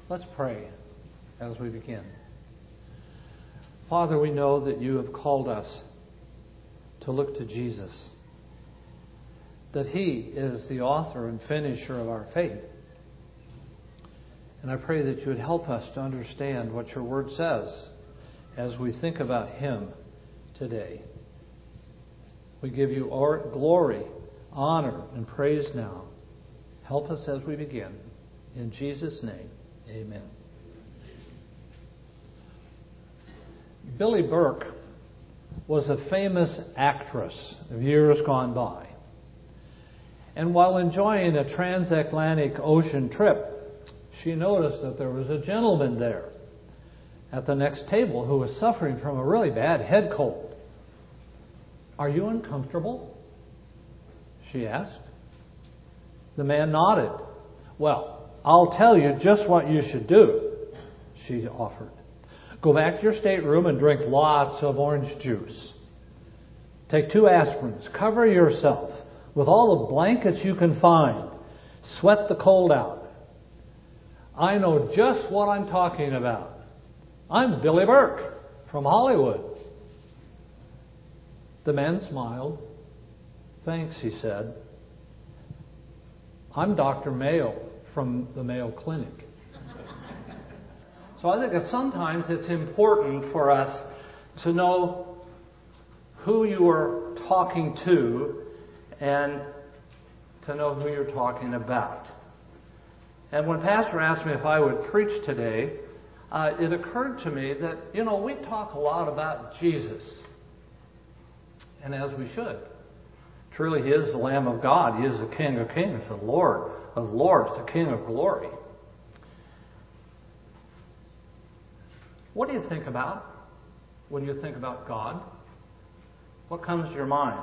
Let's pray as we begin. Father, we know that you have called us to look to Jesus, that He is the author and finisher of our faith. And I pray that you would help us to understand what your word says as we think about Him today. We give you glory, honor, and praise now. Help us as we begin. In Jesus' name, amen. Billie Burke was a famous actress of years gone by. And while enjoying a transatlantic ocean trip, she noticed that there was a gentleman there at the next table who was suffering from a really bad head cold. "Are you uncomfortable?" she asked. The man nodded. "Well, I'll tell you just what you should do," she offered. "Go back to your stateroom and drink lots of orange juice. Take 2 aspirins. Cover yourself with all the blankets you can find. Sweat the cold out. I know just what I'm talking about. I'm Billie Burke from Hollywood." The man smiled. "Thanks," he said. "I'm Dr. Mayo from the Mayo Clinic." So I think that sometimes it's important for us to know who you are talking to and to know who you're talking about. And when Pastor asked me if I would preach today, it occurred to me that, we talk a lot about Jesus. And as we should. Truly, He is the Lamb of God. He is the King of Kings, the Lord of Lords, the King of Glory. What do you think about when you think about God? What comes to your mind?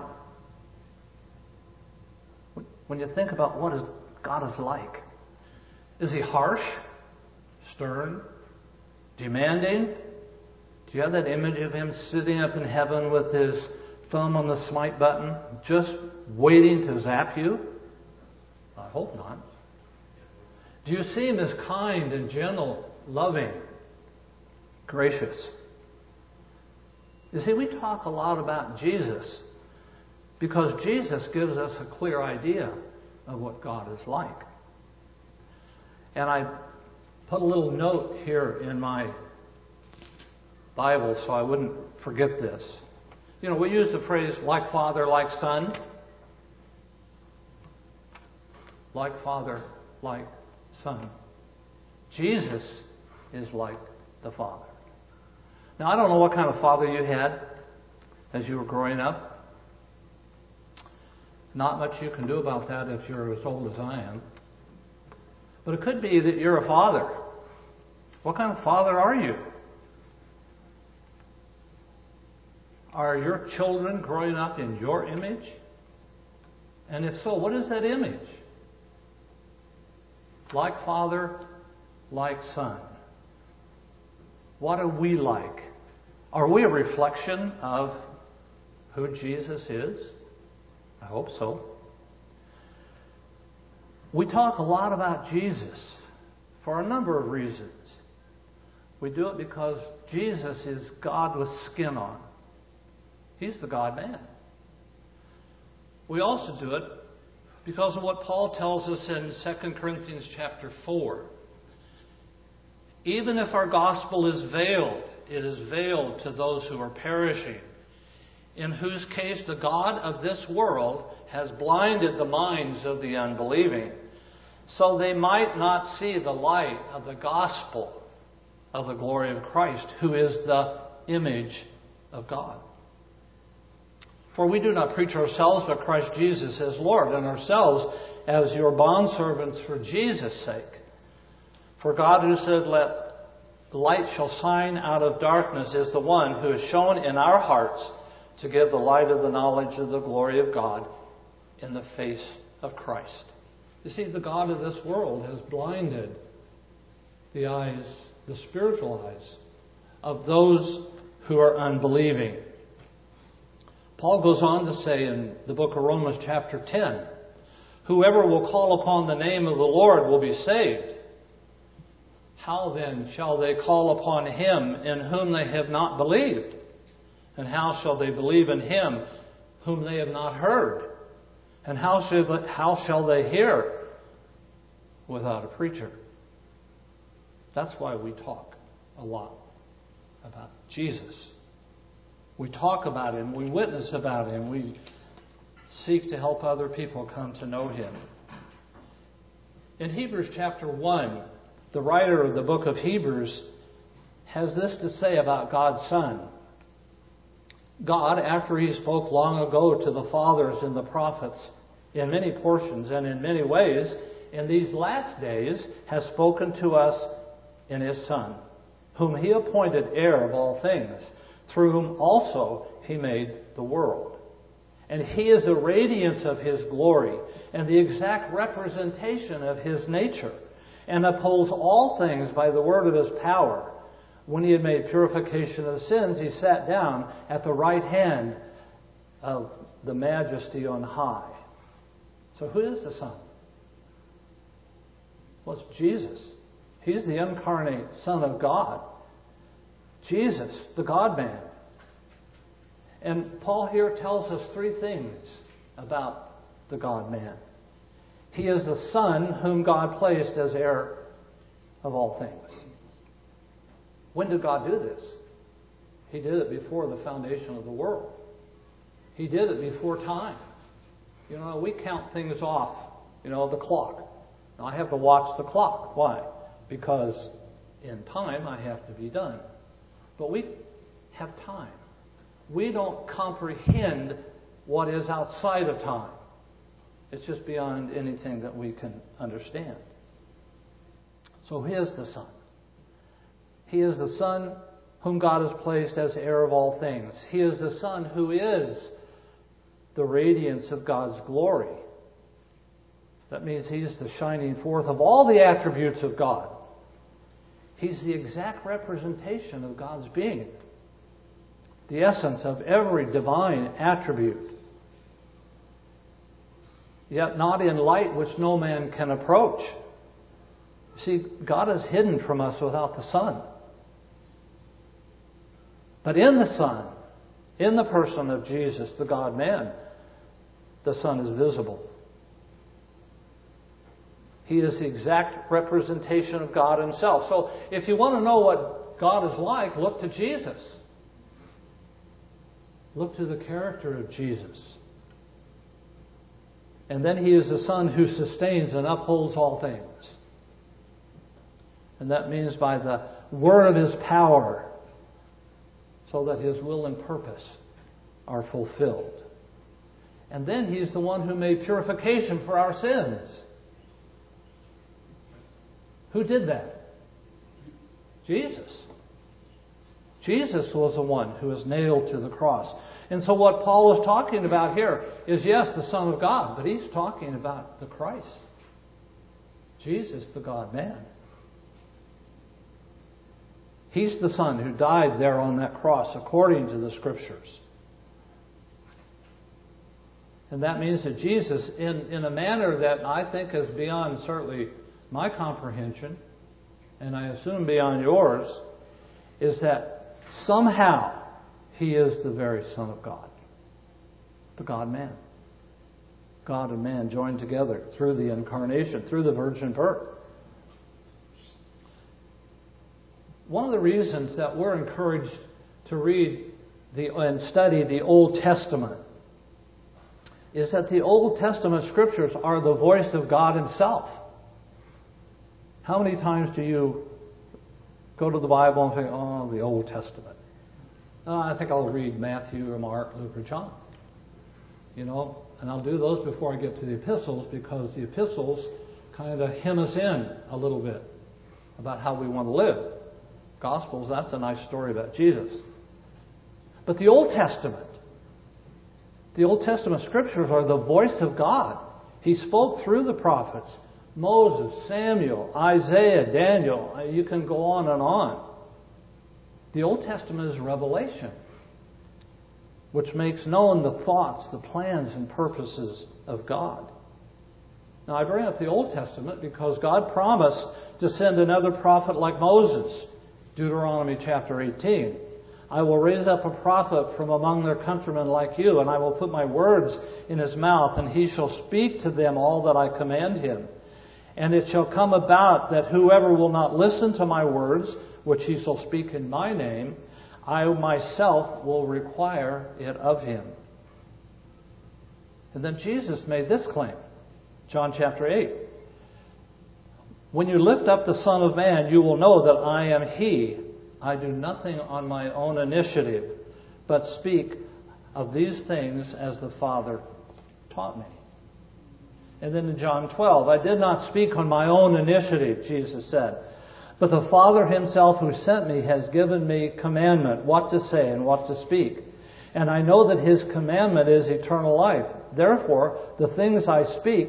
When you think about what God is like? Is He harsh? Stern? Demanding? Do you have that image of Him sitting up in heaven with His thumb on the smite button, just waiting to zap you? I hope not. Do you see Him as kind and gentle, loving, gracious? You see, we talk a lot about Jesus because Jesus gives us a clear idea of what God is like. And I put a little note here in my Bible so I wouldn't forget this. We use the phrase like Father, like Son. Like Father, like Son. Jesus is like the Father. Now, I don't know what kind of father you had as you were growing up. Not much you can do about that if you're as old as I am. But it could be that you're a father. What kind of father are you? Are your children growing up in your image? And if so, what is that image? Like Father, like Son. What are we like? Are we a reflection of who Jesus is? I hope so. We talk a lot about Jesus for a number of reasons. We do it because Jesus is God with skin on. He's the God-man. We also do it because of what Paul tells us in 2 Corinthians chapter 4. Even if our gospel is veiled, it is veiled to those who are perishing, in whose case the God of this world has blinded the minds of the unbelieving, so they might not see the light of the gospel of the glory of Christ, who is the image of God. For we do not preach ourselves, but Christ Jesus as Lord, and ourselves as your bondservants for Jesus' sake. For God, who said, "Let the light shall shine out of darkness," is the one who has shown in our hearts to give the light of the knowledge of the glory of God in the face of Christ. You see, the God of this world has blinded the eyes, the spiritual eyes, of those who are unbelieving. Paul goes on to say in the book of Romans chapter 10, "Whoever will call upon the name of the Lord will be saved." How then shall they call upon him in whom they have not believed? And how shall they believe in him whom they have not heard? And how shall they hear without a preacher? That's why we talk a lot about Jesus. We talk about him, we witness about him, we seek to help other people come to know him. In Hebrews chapter 1, the writer of the book of Hebrews has this to say about God's Son. God, after he spoke long ago to the fathers and the prophets in many portions and in many ways, in these last days has spoken to us in his Son, whom he appointed heir of all things, through whom also he made the world. And he is the radiance of his glory and the exact representation of his nature, and upholds all things by the word of his power. When he had made purification of sins, he sat down at the right hand of the majesty on high. So who is the Son? Well, it's Jesus. He's the incarnate Son of God. Jesus, the God-man. And Paul here tells us three things about the God-man. He is the Son whom God placed as heir of all things. When did God do this? He did it before the foundation of the world. He did it before time. You know, we count things off, the clock. Now, I have to watch the clock. Why? Because in time I have to be done. But we have time. We don't comprehend what is outside of time. It's just beyond anything that we can understand. So he is the Son. He is the Son whom God has placed as heir of all things. He is the Son who is the radiance of God's glory. That means he's the shining forth of all the attributes of God. He's the exact representation of God's being. The essence of every divine attribute. Yet not in light which no man can approach. See, God is hidden from us without the Son. But in the Son, in the person of Jesus, the God-man, the Son is visible. He is the exact representation of God himself. So if you want to know what God is like, look to Jesus. Look to the character of Jesus. And then he is the Son who sustains and upholds all things. And that means by the word of his power, so that his will and purpose are fulfilled. And then he's the one who made purification for our sins. Who did that? Jesus. Jesus was the one who was nailed to the cross. And so what Paul is talking about here is, yes, the Son of God, but he's talking about the Christ. Jesus, the God-man. He's the Son who died there on that cross according to the Scriptures. And that means that Jesus, in a manner that I think is beyond certainly my comprehension, and I assume beyond yours, is that somehow he is the very Son of God. The God-man. God and man joined together through the incarnation, through the virgin birth. One of the reasons that we're encouraged to read and study the Old Testament is that the Old Testament Scriptures are the voice of God himself. How many times do you go to the Bible and think, oh, the Old Testament? I think I'll read Matthew or Mark, Luke or John. And I'll do those before I get to the epistles, because the epistles kind of hem us in a little bit about how we want to live. Gospels, that's a nice story about Jesus. But the Old Testament Scriptures are the voice of God. He spoke through the prophets. Moses, Samuel, Isaiah, Daniel. You can go on and on. The Old Testament is revelation, which makes known the thoughts, the plans, and purposes of God. Now, I bring up the Old Testament because God promised to send another prophet like Moses. Deuteronomy chapter 18. I will raise up a prophet from among their countrymen like you, and I will put my words in his mouth, and he shall speak to them all that I command him. And it shall come about that whoever will not listen to my words, which he shall speak in my name, I myself will require it of him. And then Jesus made this claim. John chapter 8. When you lift up the Son of Man, you will know that I am He. I do nothing on my own initiative, but speak of these things as the Father taught me. And then in John 12, I did not speak on my own initiative, Jesus said, but the Father Himself who sent me has given me commandment what to say and what to speak. And I know that His commandment is eternal life. Therefore, the things I speak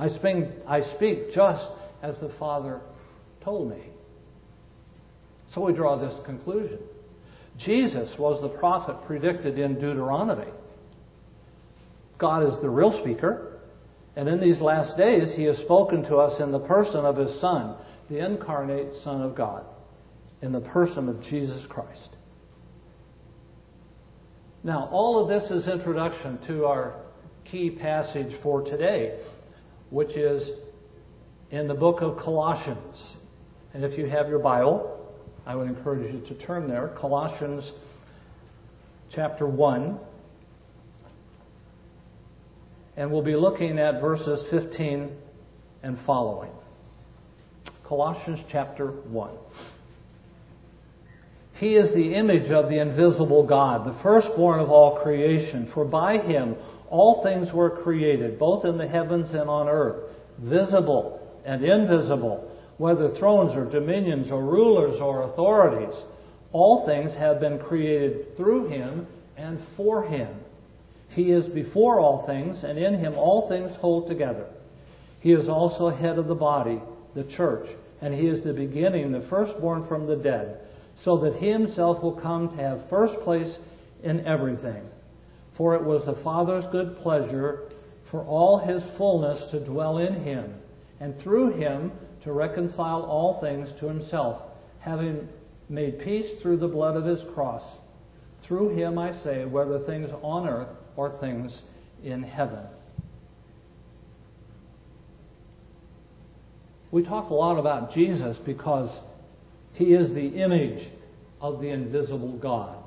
just as the Father told me. So we draw this conclusion. Jesus was the prophet predicted in Deuteronomy. God is the real speaker. And in these last days, He has spoken to us in the person of His Son, the incarnate Son of God, in the person of Jesus Christ. Now, all of this is introduction to our key passage for today, which is in the book of Colossians. And if you have your Bible, I would encourage you to turn there. Colossians chapter 1. And we'll be looking at verses 15 and following. Colossians chapter 1. He is the image of the invisible God, the firstborn of all creation. For by Him all things were created, both in the heavens and on earth, visible and invisible, whether thrones or dominions or rulers or authorities. All things have been created through Him and for Him. He is before all things, and in Him all things hold together. He is also head of the body, the church, and He is the beginning, the firstborn from the dead, so that He Himself will come to have first place in everything. For it was the Father's good pleasure for all His fullness to dwell in Him, and through Him to reconcile all things to Himself, having made peace through the blood of His cross. Through Him, I say, whether things on earth or things in heaven. We talk a lot about Jesus because He is the image of the invisible God.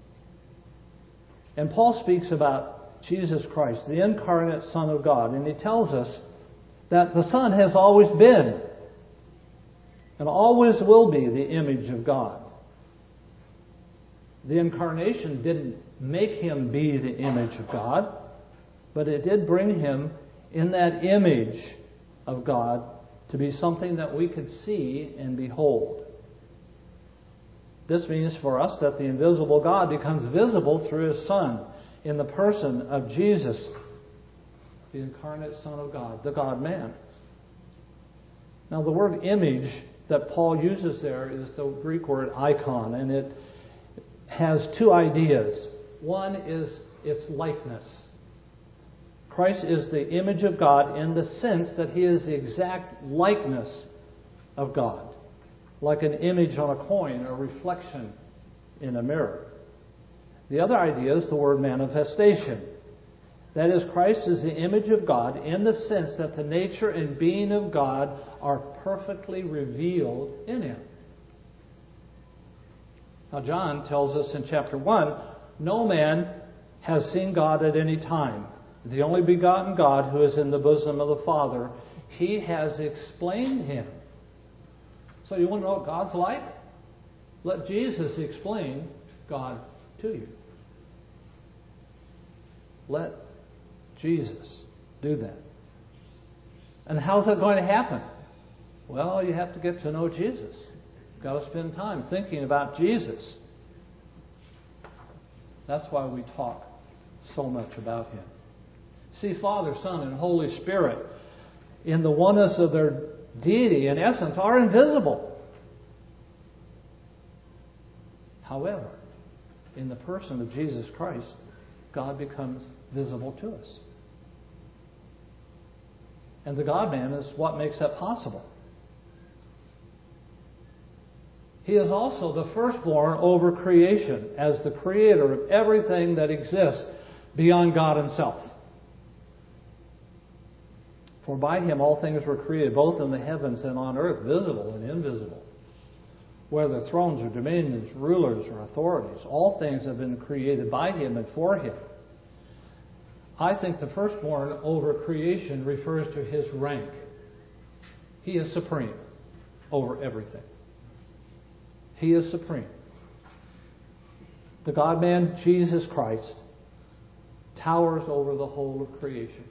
And Paul speaks about Jesus Christ, the incarnate Son of God, and he tells us that the Son has always been and always will be the image of God. The incarnation didn't make Him be the image of God, but it did bring Him in that image of God to be something that we could see and behold. This means for us that the invisible God becomes visible through His Son in the person of Jesus, the incarnate Son of God, the God-man. Now, the word image that Paul uses there is the Greek word icon, and it has two ideas. One is its likeness. Christ is the image of God in the sense that He is the exact likeness of God, like an image on a coin or reflection in a mirror. The other idea is the word manifestation. That is, Christ is the image of God in the sense that the nature and being of God are perfectly revealed in Him. Now, John tells us in chapter 1, no man has seen God at any time. The only begotten God who is in the bosom of the Father, He has explained Him. So you want to know what God's like? Let Jesus explain God to you. Let Jesus do that. And how's that going to happen? Well, you have to get to know Jesus. You've got to spend time thinking about Jesus. That's why we talk so much about Him. See, Father, Son, and Holy Spirit, in the oneness of their deity and essence, are invisible. However, in the person of Jesus Christ, God becomes visible to us. And the God-man is what makes that possible. He is also the firstborn over creation as the creator of everything that exists beyond God himself. For by him all things were created, both in the heavens and on earth, visible and invisible. Whether thrones or dominions, rulers or authorities, all things have been created by him and for him. I think the firstborn over creation refers to his rank. He is supreme over everything. He is supreme. The God-man, Jesus Christ, towers over the whole of creation.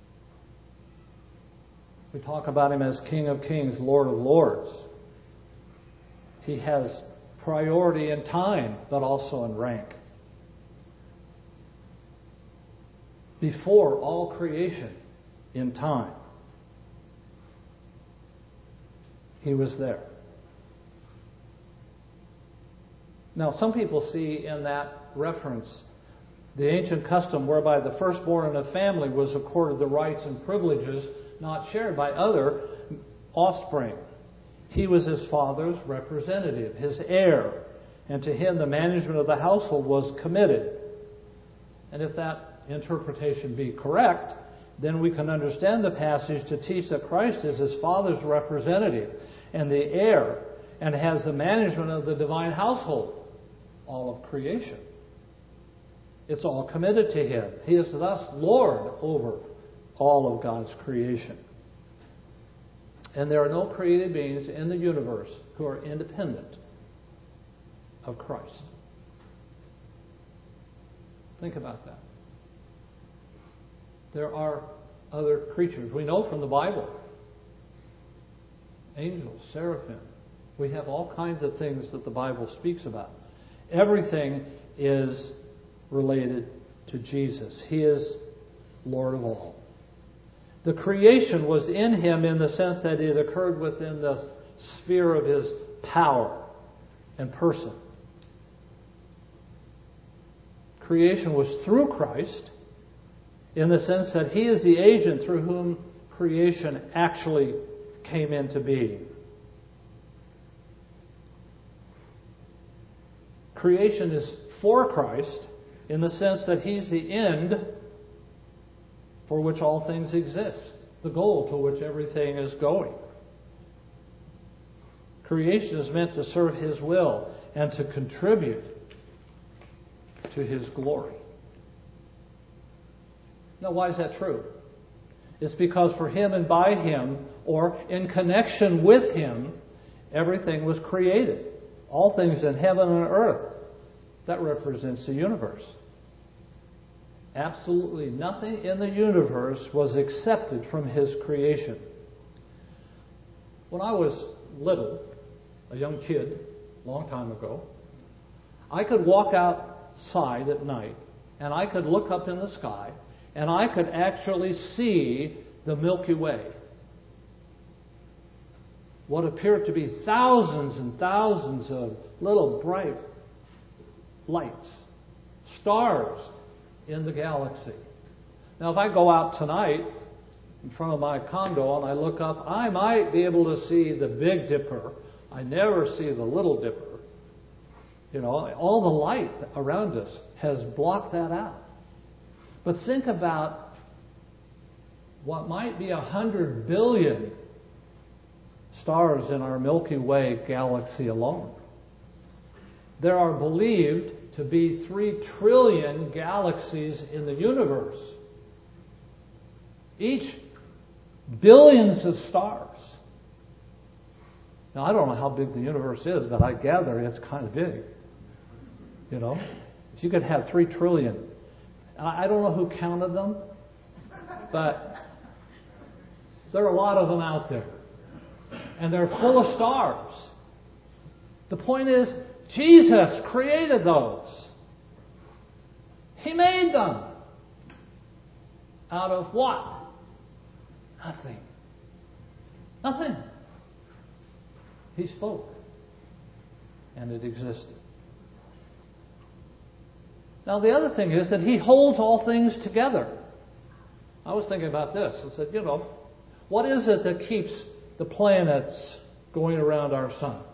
We talk about him as King of Kings, Lord of Lords. He has priority in time, but also in rank. Before all creation in time, he was there. Now, some people see in that reference the ancient custom whereby the firstborn in a family was accorded the rights and privileges not shared by other offspring. He was his father's representative, his heir, and to him the management of the household was committed. And if that interpretation be correct, then we can understand the passage to teach that Christ is his father's representative and the heir and has the management of the divine household, all of creation. It's all committed to him. He is thus Lord over all of God's creation. And there are no created beings in the universe who are independent of Christ. Think about that. There are other creatures. We know from the Bible. Angels, seraphim. We have all kinds of things that the Bible speaks about. Everything is related to Jesus. He is Lord of all. The creation was in him in the sense that it occurred within the sphere of his power and person. Creation was through Christ in the sense that he is the agent through whom creation actually came into being. Creation is for Christ in the sense that he's the end for which all things exist, the goal to which everything is going. Creation is meant to serve his will and to contribute to his glory. Now, why is that true? It's because for him and by him, or in connection with him, everything was created. All things in heaven and earth. That represents the universe. Absolutely nothing in the universe was accepted from his creation. When I was little, a young kid, a long time ago, I could walk outside at night and I could look up in the sky and I could actually see the Milky Way. What appeared to be thousands and thousands of little bright lights, stars in the galaxy. Now, if I go out tonight in front of my condo and I look up, I might be able to see the Big Dipper. I never see the Little Dipper. You know, all the light around us has blocked that out. But think about what might be 100 billion stars in our Milky Way galaxy alone. There are believed to be 3 trillion galaxies in the universe. Each billions of stars. Now, I don't know how big the universe is, but I gather it's kind of big. You know, if you could have 3 trillion. I don't know who counted them, but there are a lot of them out there. And they're full of stars. The point is, Jesus created those. He made them. Out of what? Nothing. Nothing. He spoke. And it existed. Now the other thing is that he holds all things together. I was thinking about this. I said, What is it that keeps the planets going around our sun?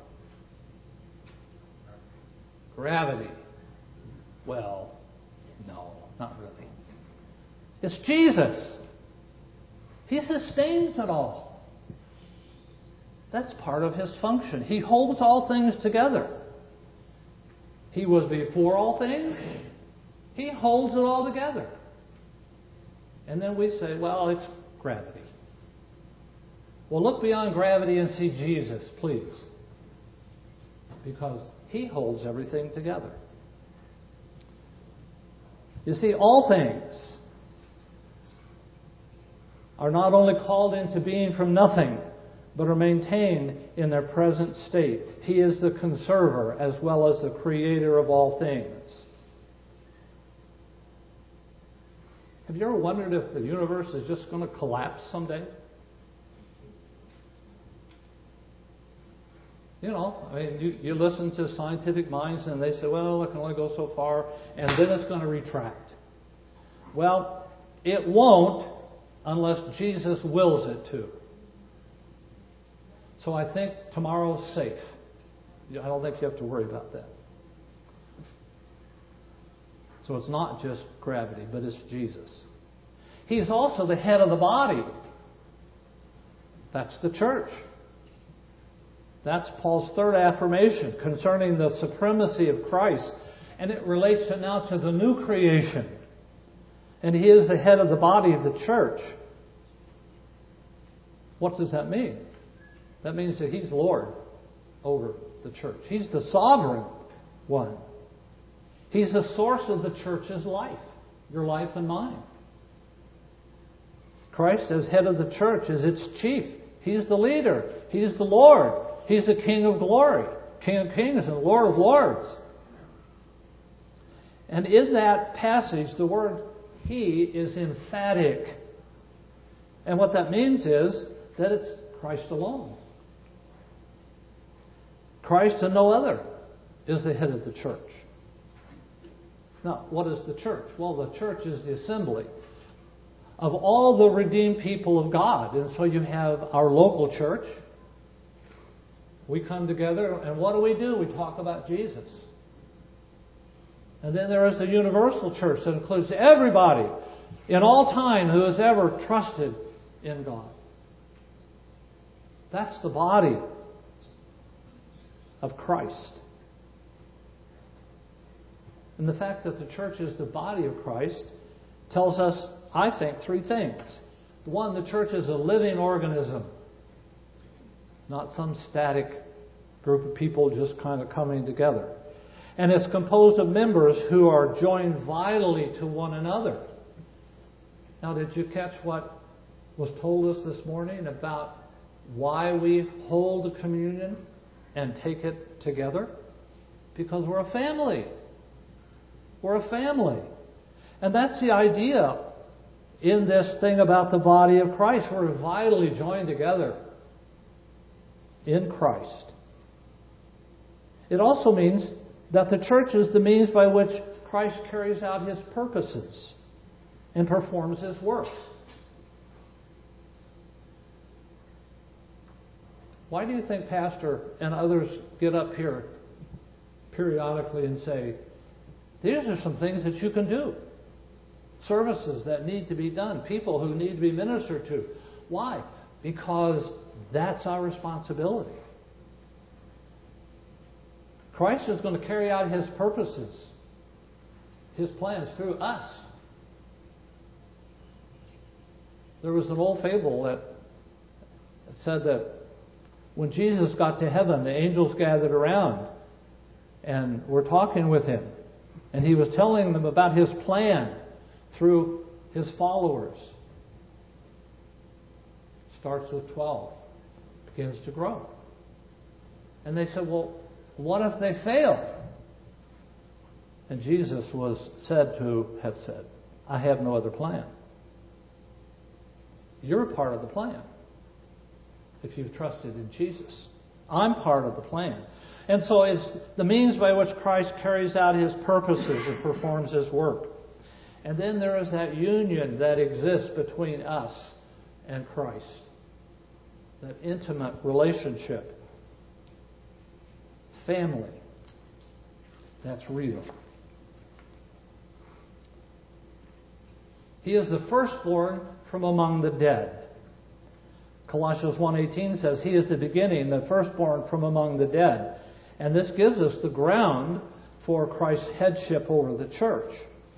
Gravity. Well, no, not really. It's Jesus. He sustains it all. That's part of His function. He holds all things together. He was before all things. He holds it all together. And then we say, well, it's gravity. Well, look beyond gravity and see Jesus, please. Because He holds everything together. You see, all things are not only called into being from nothing, but are maintained in their present state. He is the conserver as well as the creator of all things. Have you ever wondered if the universe is just going to collapse someday? You know, I mean, you listen to scientific minds and they say, well, it can only go so far, and then it's going to retract. Well, it won't unless Jesus wills it to. So I think tomorrow's safe. I don't think you have to worry about that. So it's not just gravity, but it's Jesus. He's also the head of the body. That's the church. That's Paul's third affirmation concerning the supremacy of Christ. And it relates now to the new creation. And He is the head of the body of the church. What does that mean? That means that He's Lord over the church. He's the sovereign one. He's the source of the church's life, your life and mine. Christ, as head of the church, is its chief. He's the leader. He's the Lord. He's the King of glory, King of kings and Lord of lords. And in that passage, the word He is emphatic. And what that means is that it's Christ alone. Christ and no other is the head of the church. Now, what is the church? Well, the church is the assembly of all the redeemed people of God. And so you have our local church. We come together, and what do? We talk about Jesus. And then there is the universal church that includes everybody in all time who has ever trusted in God. That's the body of Christ. And the fact that the church is the body of Christ tells us, I think, three things. One, the church is a living organism, not some static group of people just kind of coming together. And it's composed of members who are joined vitally to one another. Now, did you catch what was told us this morning about why we hold the communion and take it together? Because we're a family. We're a family. And that's the idea in this thing about the body of Christ. We're vitally joined together in Christ. It also means that the church is the means by which Christ carries out His purposes and performs His work. Why do you think Pastor and others get up here periodically and say, these are some things that you can do? Services that need to be done. People who need to be ministered to. Why? Because that's our responsibility. Christ is going to carry out His purposes, His plans through us. There was an old fable that said that when Jesus got to heaven, the angels gathered around and were talking with Him. And He was telling them about His plan through His followers. Starts with 12. Begins to grow. And they said, well, what if they fail? And Jesus was said to have said, I have no other plan. You're a part of the plan if you've trusted in Jesus. I'm part of the plan. And so it's the means by which Christ carries out His purposes and performs His work. And then there is that union that exists between us and Christ. that intimate relationship. Family. That's real. He is the firstborn from among the dead. Colossians 1:18 says, He is the beginning, the firstborn from among the dead. And this gives us the ground for Christ's headship over the church.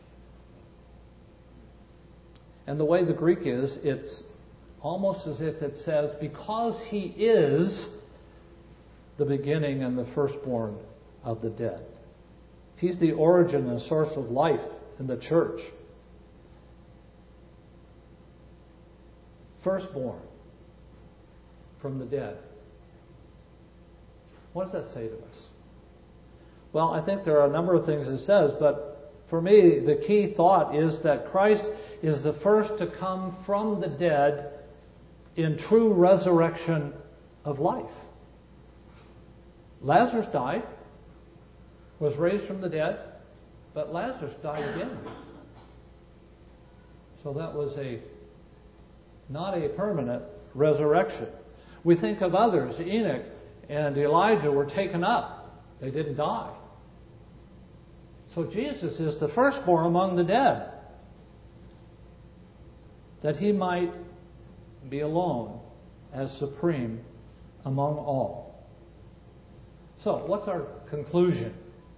And the way the Greek is, it's almost as if it says, because He is the beginning and the firstborn of the dead. He's the origin and source of life in the church. Firstborn from the dead. What does that say to us? Well, I think there are a number of things it says, but for me, the key thought is that Christ is the first to come from the dead in true resurrection of life. Lazarus died, was raised from the dead, but Lazarus died again. So that was not a permanent resurrection. We think of others. Enoch and Elijah were taken up. They didn't die. So Jesus is the firstborn among the dead, that He might be alone as supreme among all. So, what's our conclusion?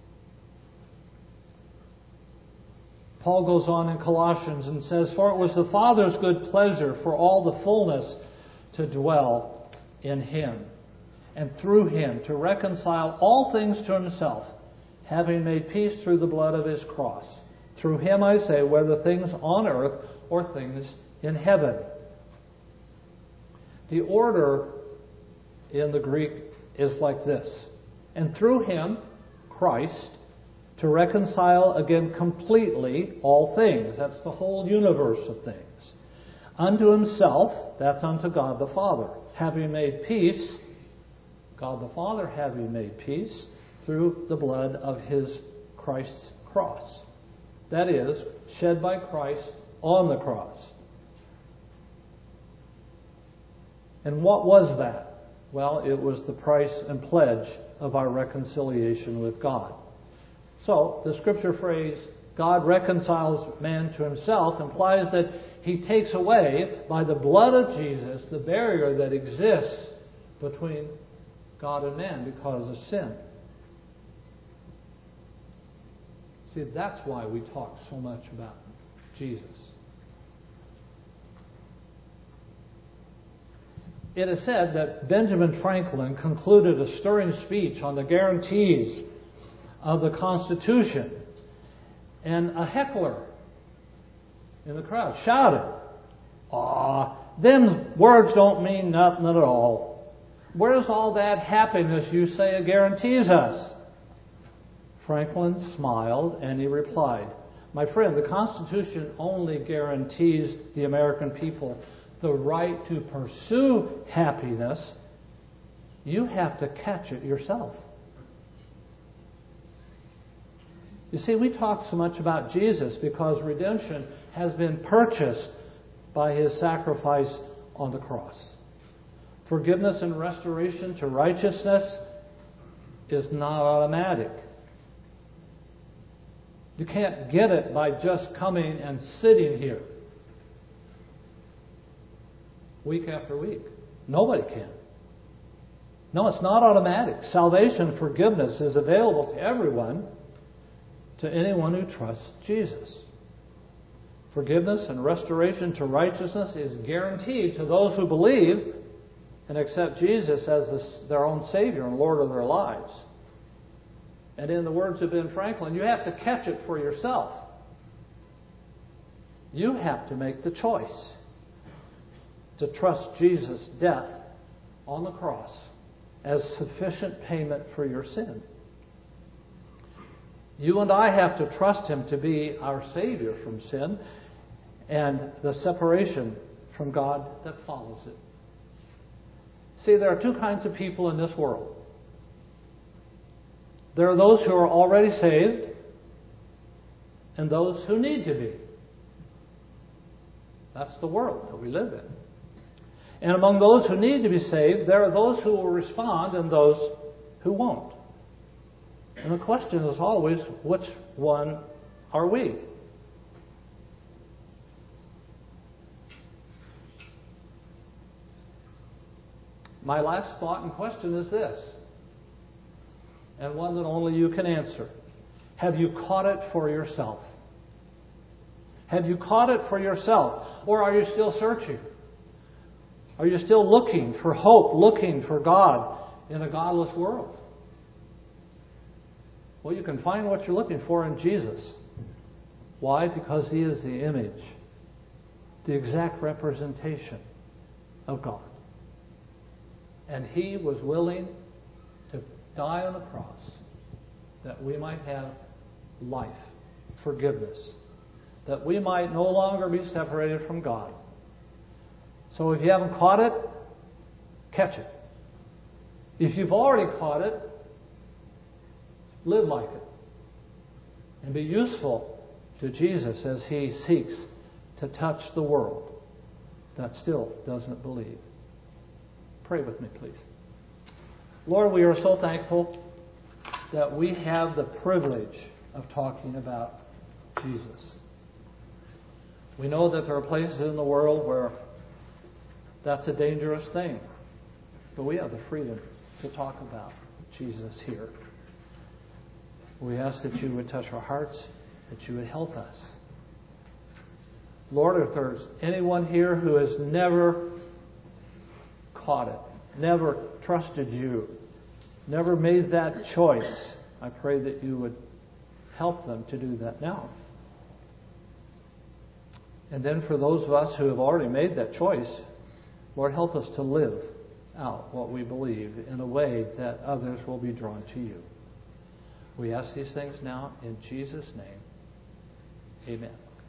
Paul goes on in Colossians and says, For it was the Father's good pleasure for all the fullness to dwell in Him, and through Him to reconcile all things to Himself, having made peace through the blood of His cross. Through Him, I say, whether things on earth or things in heaven. The order in the Greek is like this. And through Him, Christ, to reconcile again completely all things. That's the whole universe of things. Unto Himself, that's unto God the Father. Having made peace, God the Father having made peace through the blood of His Christ's cross. That is, shed by Christ on the cross. And what was that? Well, it was the price and pledge of our reconciliation with God. So, the scripture phrase, God reconciles man to Himself, implies that He takes away, by the blood of Jesus, the barrier that exists between God and man because of sin. See, that's why we talk so much about Jesus. It is said that Benjamin Franklin concluded a stirring speech on the guarantees of the Constitution, and a heckler in the crowd shouted, them words don't mean nothing at all. Where's all that happiness you say it guarantees us? Franklin smiled and he replied, My friend, the Constitution only guarantees the American people the right to pursue happiness. You have to catch it yourself. You see, we talk so much about Jesus because redemption has been purchased by His sacrifice on the cross. Forgiveness and restoration to righteousness is not automatic. You can't get it by just coming and sitting here week after week. Nobody can. No, it's not automatic. Salvation, forgiveness is available to everyone, to anyone who trusts Jesus. Forgiveness and restoration to righteousness is guaranteed to those who believe and accept Jesus as their own Savior and Lord of their lives. And in the words of Ben Franklin, you have to catch it for yourself. You have to make the choice to trust Jesus' death on the cross as sufficient payment for your sin. You and I have to trust Him to be our Savior from sin and the separation from God that follows it. See, there are two kinds of people in this world. There are those who are already saved and those who need to be. That's the world that we live in. And among those who need to be saved, there are those who will respond and those who won't. And the question is always, which one are we? My last thought and question is this, and one that only you can answer. Have you caught it for yourself? Have you caught it for yourself? Or are you still searching? Are you still looking for hope, looking for God in a godless world? Well, you can find what you're looking for in Jesus. Why? Because He is the image, the exact representation of God. And He was willing to die on the cross that we might have life, forgiveness, that we might no longer be separated from God. So if you haven't caught it, catch it. If you've already caught it, live like it. And be useful to Jesus as He seeks to touch the world that still doesn't believe. Pray with me, please. Lord, we are so thankful that we have the privilege of talking about Jesus. We know that there are places in the world where that's a dangerous thing. But we have the freedom to talk about Jesus here. We ask that you would touch our hearts, that you would help us. Lord, if there's anyone here who has never caught it, never trusted you, never made that choice, I pray that you would help them to do that now. And then for those of us who have already made that choice, Lord, help us to live out what we believe in a way that others will be drawn to you. We ask these things now in Jesus' name. Amen.